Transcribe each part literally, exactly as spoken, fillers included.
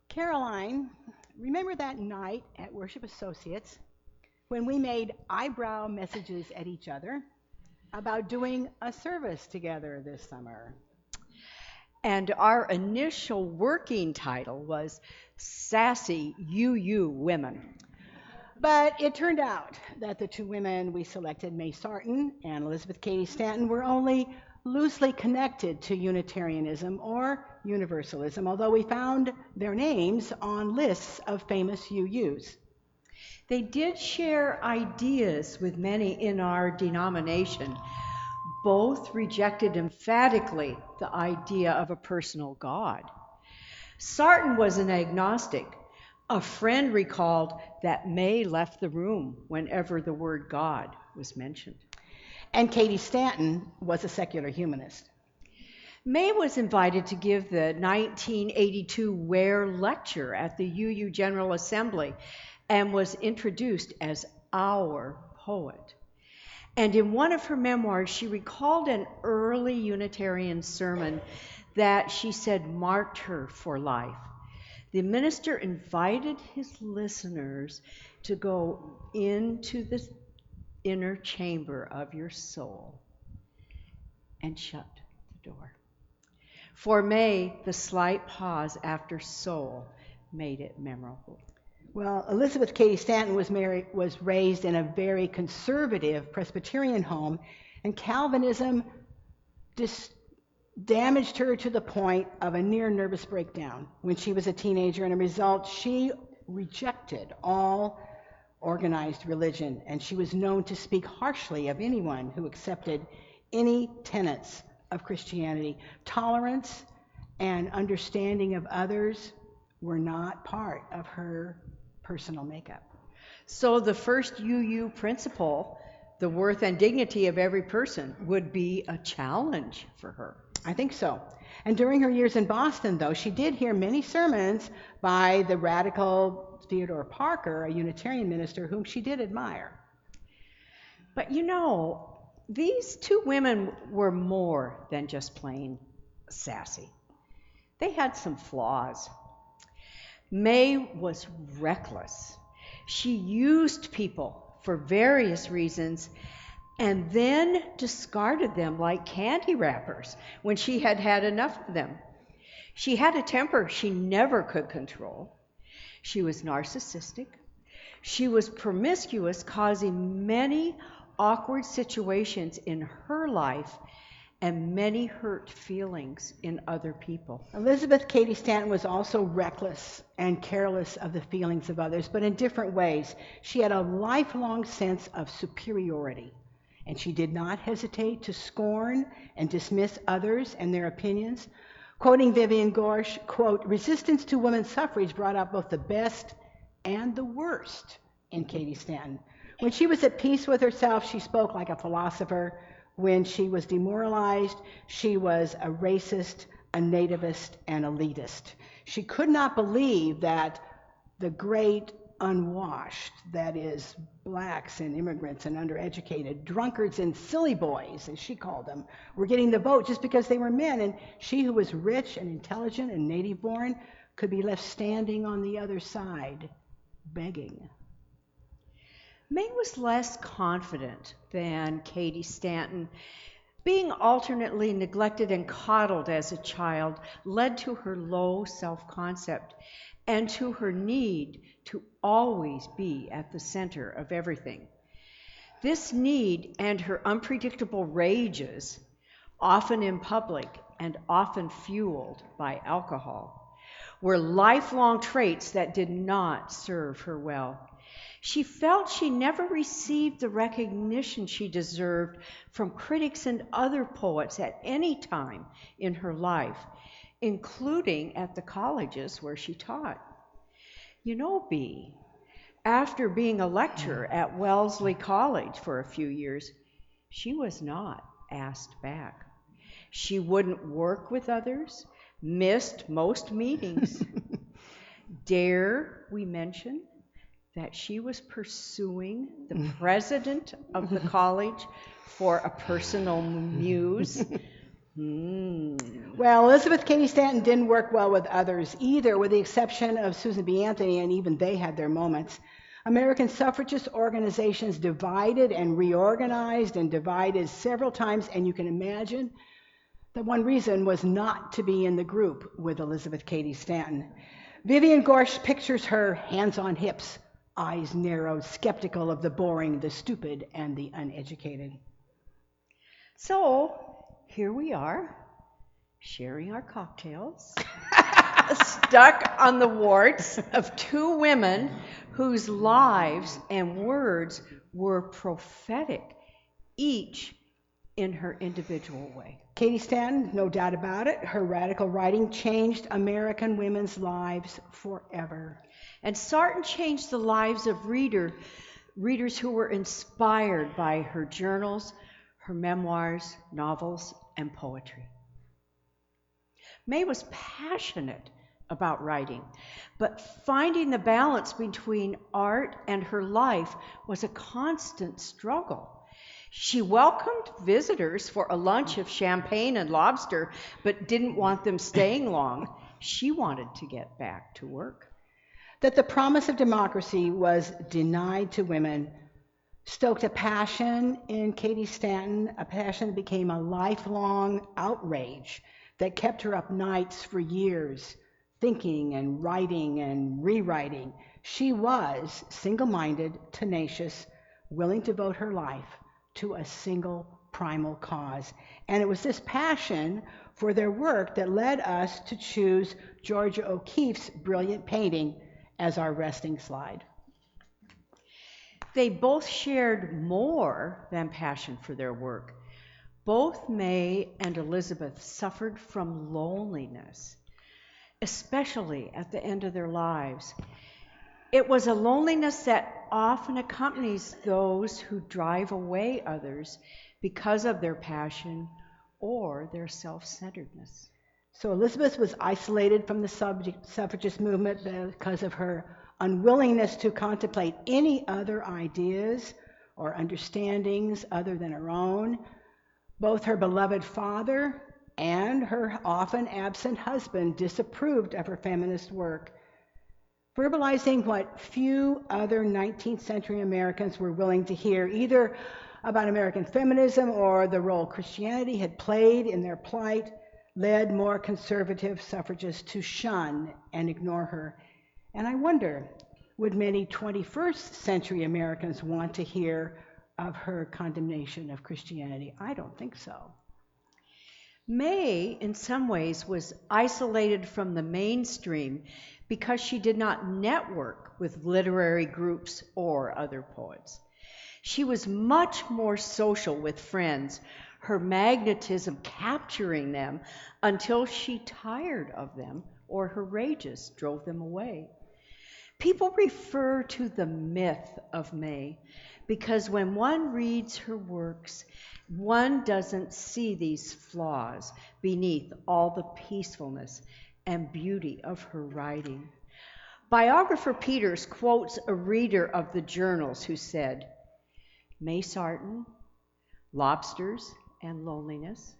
Caroline, remember that night at Worship Associates when we made eyebrow messages at each other about doing a service together this summer? And our initial working title was Sassy U U Women. But it turned out that the two women we selected, May Sarton and Elizabeth Cady Stanton, were only loosely connected to Unitarianism or Universalism, although we found their names on lists of famous U Us. They did share ideas with many in our denomination. Both rejected emphatically the idea of a personal God. Sarton was an agnostic. A friend recalled that May left the room whenever the word God was mentioned. And Cady Stanton was a secular humanist. May was invited to give the nineteen eighty-two Ware Lecture at the U U General Assembly and was introduced as our poet. And in one of her memoirs, she recalled an early Unitarian sermon that she said marked her for life. The minister invited his listeners to go into the inner chamber of your soul and shut the door. For May, the slight pause after soul made it memorable. Well, Elizabeth Cady Stanton was married, was raised in a very conservative Presbyterian home, and Calvinism dis- damaged her to the point of a near nervous breakdown when she was a teenager, and as a result, she rejected all organized religion, and she was known to speak harshly of anyone who accepted any tenets of Christianity. Tolerance and understanding of others were not part of her personal makeup. So the first U U principle, the worth and dignity of every person, would be a challenge for her. I think so. And during her years in Boston, though, she did hear many sermons by the radical Theodore Parker, a Unitarian minister whom she did admire. But you know, these two women were more than just plain sassy. They had some flaws. May was reckless. She used people for various reasons and then discarded them like candy wrappers when she had had enough of them. She had a temper she never could control. She was narcissistic. She was promiscuous, causing many awkward situations in her life and many hurt feelings in other people. Elizabeth Cady Stanton was also reckless and careless of the feelings of others, but in different ways. She had a lifelong sense of superiority, and she did not hesitate to scorn and dismiss others and their opinions. Quoting Vivian Gorsh, quote, "Resistance to women's suffrage brought out both the best and the worst in Cady Stanton. When she was at peace with herself, she spoke like a philosopher. When she was demoralized, she was a racist, a nativist, and elitist. She could not believe that the great unwashed, that is, blacks and immigrants and undereducated, drunkards and silly boys, as she called them, were getting the vote just because they were men, and she who was rich and intelligent and native-born could be left standing on the other side, begging." May was less confident than Cady Stanton. Being alternately neglected and coddled as a child led to her low self-concept and to her need to always be at the center of everything. This need and her unpredictable rages, often in public and often fueled by alcohol, were lifelong traits that did not serve her well. She felt she never received the recognition she deserved from critics and other poets at any time in her life, including at the colleges where she taught. You know, B, after being a lecturer at Wellesley College for a few years, she was not asked back. She wouldn't work with others, missed most meetings. Dare we mention that she was pursuing the president of the college for a personal muse? Hmm. Well, Elizabeth Cady Stanton didn't work well with others either, with the exception of Susan B. Anthony, and even they had their moments. American suffragist organizations divided and reorganized and divided several times, and you can imagine that one reason was not to be in the group with Elizabeth Cady Stanton. Vivian Gorsh pictures her hands on hips, eyes narrowed, skeptical of the boring, the stupid, and the uneducated. So here we are, sharing our cocktails, stuck on the warts of two women whose lives and words were prophetic, each in her individual way. Cady Stanton, no doubt about it, her radical writing changed American women's lives forever. And Sarton changed the lives of reader, readers who were inspired by her journals, her memoirs, novels, and poetry. May was passionate about writing, but finding the balance between art and her life was a constant struggle. She welcomed visitors for a lunch of champagne and lobster, but didn't want them staying long. She wanted to get back to work. That the promise of democracy was denied to women stoked a passion in Cady Stanton, a passion that became a lifelong outrage that kept her up nights for years, thinking and writing and rewriting. She was single-minded, tenacious, willing to devote her life to a single primal cause. And it was this passion for their work that led us to choose Georgia O'Keeffe's brilliant painting as our resting slide. They both shared more than passion for their work. Both May and Elizabeth suffered from loneliness, especially at the end of their lives. It was a loneliness that often accompanies those who drive away others because of their passion or their self-centeredness. So Elizabeth was isolated from the subject, suffragist movement because of her unwillingness to contemplate any other ideas or understandings other than her own. Both her beloved father and her often absent husband disapproved of her feminist work, verbalizing what few other nineteenth century Americans were willing to hear, either about American feminism or the role Christianity had played in their plight, led more conservative suffragists to shun and ignore her. And I wonder, would many twenty-first century Americans want to hear of her condemnation of Christianity? I don't think so. May, in some ways, was isolated from the mainstream because she did not network with literary groups or other poets. She was much more social with friends, her magnetism capturing them until she tired of them or her rages drove them away. People refer to the myth of May because when one reads her works, one doesn't see these flaws beneath all the peacefulness and beauty of her writing. Biographer Peters quotes a reader of the journals who said, "May Sarton, lobsters and loneliness,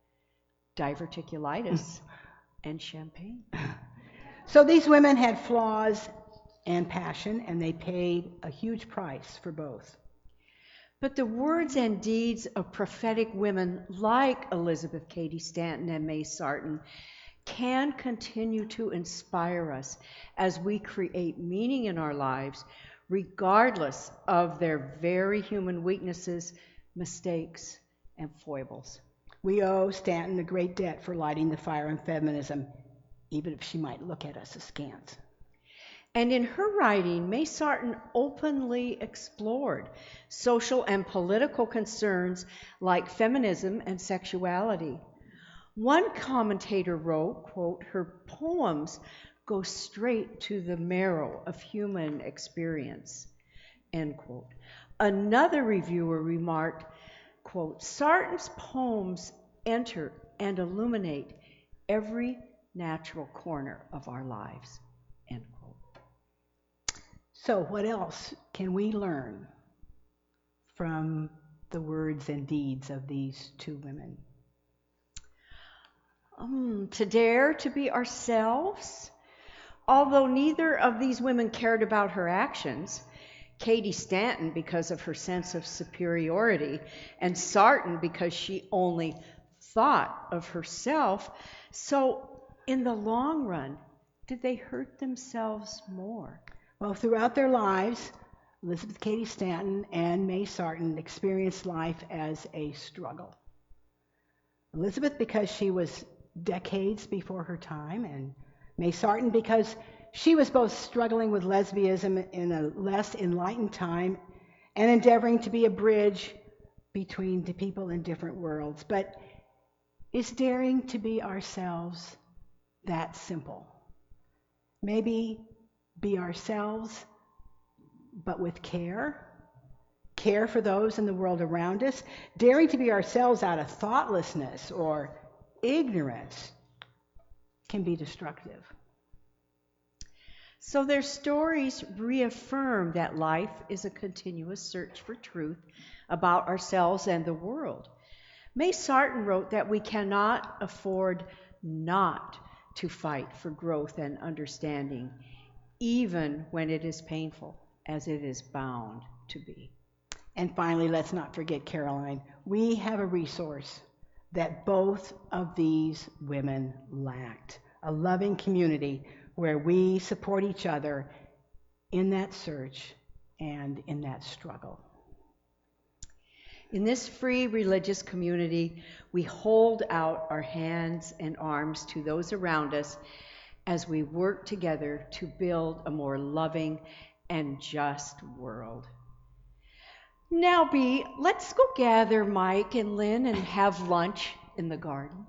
diverticulitis, and champagne." So these women had flaws and passion, and they paid a huge price for both. But the words and deeds of prophetic women like Elizabeth Cady Stanton and May Sarton can continue to inspire us as we create meaning in our lives, regardless of their very human weaknesses, mistakes, and foibles. We owe Stanton a great debt for lighting the fire in feminism, even if she might look at us askance. And in her writing, May Sarton openly explored social and political concerns like feminism and sexuality. One commentator wrote, quote, "Her poems go straight to the marrow of human experience," end quote. Another reviewer remarked, quote, "Sarton's poems enter and illuminate every natural corner of our lives," end quote. So what else can we learn from the words and deeds of these two women? um, to dare to be ourselves. Although neither of these women cared about her actions, Katie Stanton because of her sense of superiority, and Sarton because she only thought of herself. So, in the long run, did they hurt themselves more? Well, throughout their lives, Elizabeth Cady Stanton and May Sarton experienced life as a struggle. Elizabeth because she was decades before her time, and May Sarton because she was both struggling with lesbianism in a less enlightened time and endeavoring to be a bridge between the people in different worlds. But is daring to be ourselves that simple? Maybe be ourselves, but with care. Care for those in the world around us. Daring to be ourselves out of thoughtlessness or ignorance can be destructive. So their stories reaffirm that life is a continuous search for truth about ourselves and the world. May Sarton wrote that we cannot afford not to fight for growth and understanding, even when it is painful, as it is bound to be. And finally, let's not forget Caroline. We have a resource that both of these women lacked, a loving community where we support each other in that search and in that struggle. In this free religious community, we hold out our hands and arms to those around us as we work together to build a more loving and just world. Now, Bea, let's go gather Mike and Lynn and have lunch in the garden.